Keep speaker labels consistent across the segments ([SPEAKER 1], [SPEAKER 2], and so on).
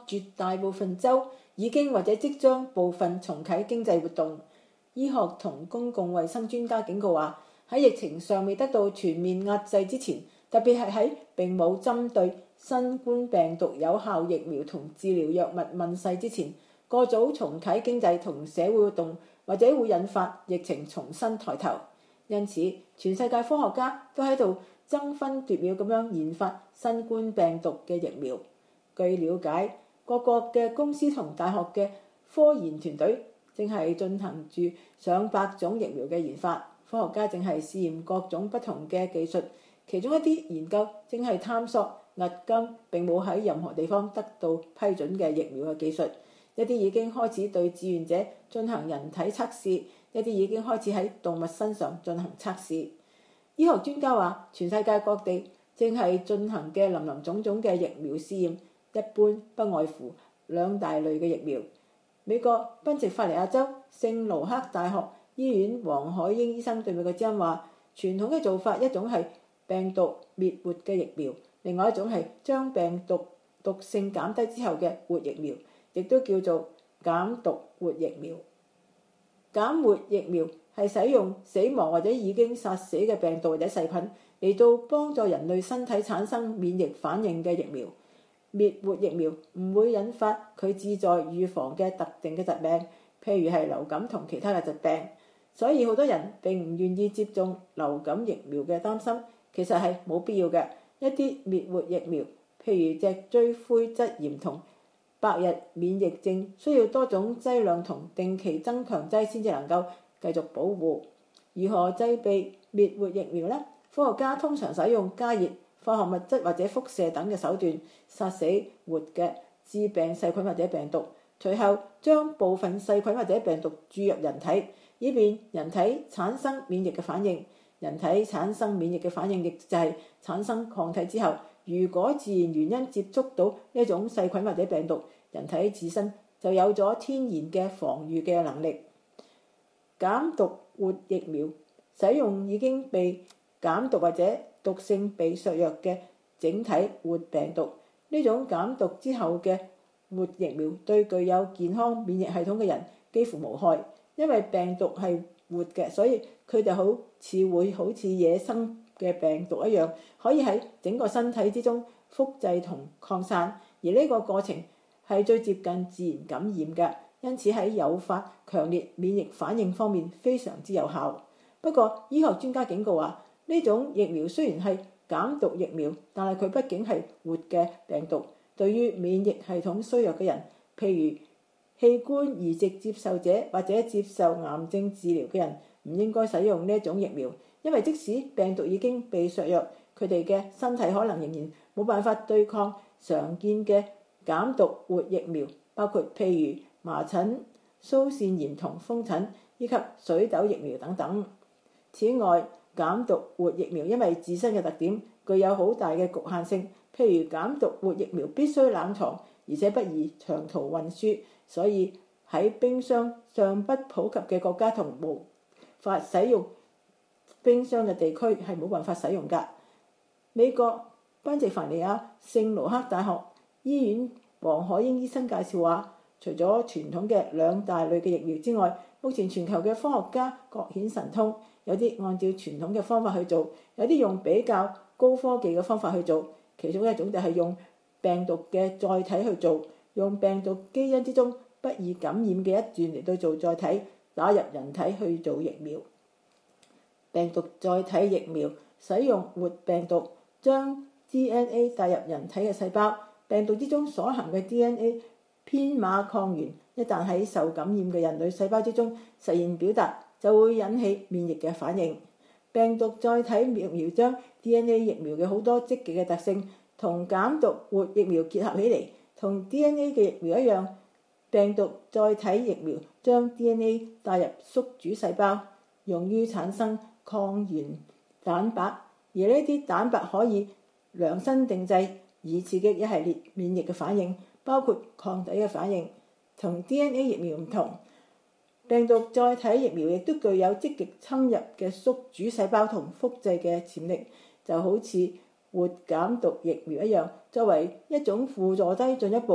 [SPEAKER 1] 絕大部分州已經或者即將部分重啟經濟活動。醫學同公共衛生專家警告話，喺疫情尚未得到全面壓制之前，特別係喺並冇針對新冠病毒有效疫苗同治療藥物問世之前，過早重啟經濟同社會活動，或者會引發疫情重新抬頭。因此，全世界科學家都喺度爭分奪秒咁樣研發新冠病毒嘅疫苗。據了解，各國嘅公司同大學嘅科研團隊正係進行住上百種疫苗嘅研發，科學家正係試驗各種不同嘅技術，其中一啲研究正係探索迄今並冇喺任何地方得到批准嘅疫苗嘅技術，一啲已經開始對志願者進行人體測試，一啲已經開始喺動物身上進行測試。醫學專家話，全世界各地正係進行嘅林林總總嘅疫苗試驗，一般不外乎兩大類嘅疫苗。美國賓夕法尼亞州聖盧克大學醫院黃海英醫生對美國之音話，傳統嘅做法一種係病毒滅活嘅疫苗，另外一種係將病毒毒性減低之後嘅活疫苗，亦都叫做減毒活疫苗。減活疫苗係使用死亡或者已經殺死嘅病毒或者細菌嚟到幫助人類身體產生免疫反應嘅疫苗。滅活疫苗唔會引發佢旨在預防嘅特定嘅疾病，譬如係流感同其他嘅疾病，所以好多人並唔願意接種流感疫苗嘅擔心，其實係冇必要嘅。一啲滅活疫苗，譬如脊椎灰質炎同百日免疫症，需要多種劑量同定期增強劑先至能夠繼續保護。如何製備滅活疫苗呢？科學家通常使用加熱、化學物質或者輻射等嘅手段殺死活嘅致病細菌或者病毒，隨後將部分細菌或者病毒注入人體，以便人體產生免疫嘅反應。人體產生免疫嘅反應亦就係產生抗體之後，如果自然原因接觸到呢種細菌或者病毒，人體自身就有咗天然嘅防禦嘅能力。減毒活疫苗使用已經被減毒或者毒性被削弱嘅整體活病毒，呢種減毒之後嘅活疫苗對具有健康免疫系統嘅人幾乎無害，因為病毒係活嘅，所以佢哋好似野生嘅病毒一樣，可以喺整個身體之中複製同擴散，而呢個過程係最接近自然感染嘅，因此喺誘發強烈免疫反應方面非常之有效。不過醫學專家警告話，呢種疫苗雖然係減毒疫苗，但係佢畢竟係活嘅病毒，對於免疫系統衰弱嘅人，譬如器官移植接受者或者接受癌症治療嘅人，唔應該使用呢一種疫苗，因為即使病毒已經被削弱，佢哋嘅身體可能仍然冇辦法對抗常見嘅減毒活疫苗，包括譬如麻疹、蘇腺炎同風疹，以及水痘疫苗等等。此外，減毒活疫苗因為自身嘅特點具有好大嘅局限性，譬如減毒活疫苗必須冷藏，而且不宜長途運輸，所以喺冰箱尚不普及嘅國家同無法使用冰箱嘅地區係冇辦法使用㗎。美國賓夕法尼亞聖盧克大學醫院黃海英醫生介紹話，除咗傳統嘅兩大類嘅疫苗之外，目前全球嘅科學家各顯神通，有啲按照傳統嘅方法去做，有啲用比較高科技嘅方法去做。其中一種就係用病毒嘅載體去做，用病毒基因之中不易感染嘅一段嚟到做載體，打入人體去做疫苗。病毒載體疫苗使用活病毒將 DNA 帶入人體嘅細胞，病毒之中所含嘅 DNA 編碼抗原一旦喺受感染嘅人類細胞之中實現表達，就會引起免疫嘅反應。病毒載體疫苗將 DNA 疫苗嘅好多積極嘅特性同減毒活疫苗結合起嚟，同 DNA 嘅疫苗一樣。病毒載體疫苗將 DNA 帶入宿主細胞，用於產生抗原蛋白，而呢啲蛋白可以量身定製以刺激一系列免疫嘅反應，包括抗體嘅反應。同 DNA 疫苗唔同，病毒載體疫苗亦都具有積極侵入嘅宿主細胞同複製嘅潛力，就好似活減毒疫苗一樣，作為一種輔助低進一步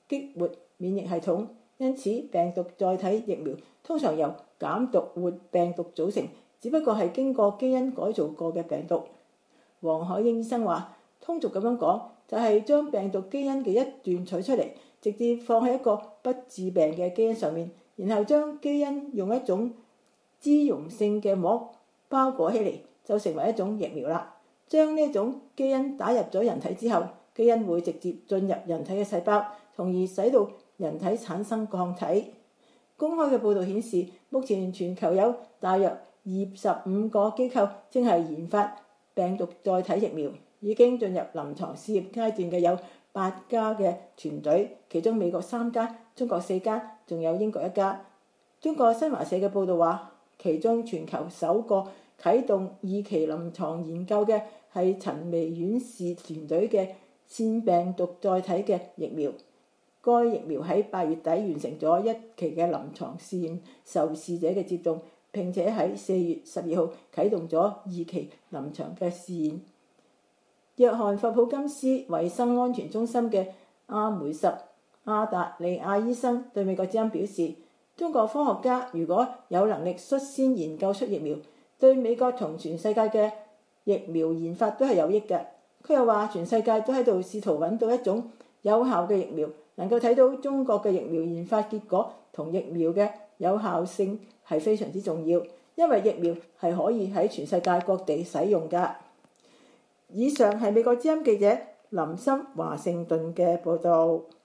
[SPEAKER 1] 激活免疫系統，因此病毒載體疫苗通常由減毒活病毒組成，只不過係經過基因改造過嘅病毒。黃海英醫生話，通俗咁樣講，就係將病毒基因嘅一段取出嚟，直接放喺一個不致病嘅基因上面，然後將基因用一種脂溶性嘅膜包裹起嚟，就成為一種疫苗啦。將呢種基因打入咗人體之後，基因會直接進入人體嘅細胞，從而使到人體產生抗體。公開嘅報導顯示，目前全球有大約25個機構正係研發病毒載體疫苗，已經進入臨床試驗階段嘅有8家嘅團隊，其中美國3家、中國4家，仲有英國1家。中國新華社嘅報導話，其中全球首個啟動2期臨床研究嘅係陳薇院士團隊嘅腺病毒載體嘅疫苗。該疫苗喺8月底完成咗1期嘅臨床試驗受試者嘅接種，並且喺4月12號啟動咗2期臨床嘅試驗。約翰霍普金斯衛生安全中心嘅阿梅什亞達利亞醫生對美國之音表示，中國科學家如果有能力率先研究出疫苗，對美國同全世界嘅疫苗研發都係有益嘅。佢又話，全世界都喺度試圖揾到一種有效嘅疫苗，能夠睇到中國嘅疫苗研發結果同疫苗嘅有效性係非常之重要，因為疫苗係可以喺全世界各地使用㗎。以上係美國之音記者林森華盛頓嘅報導。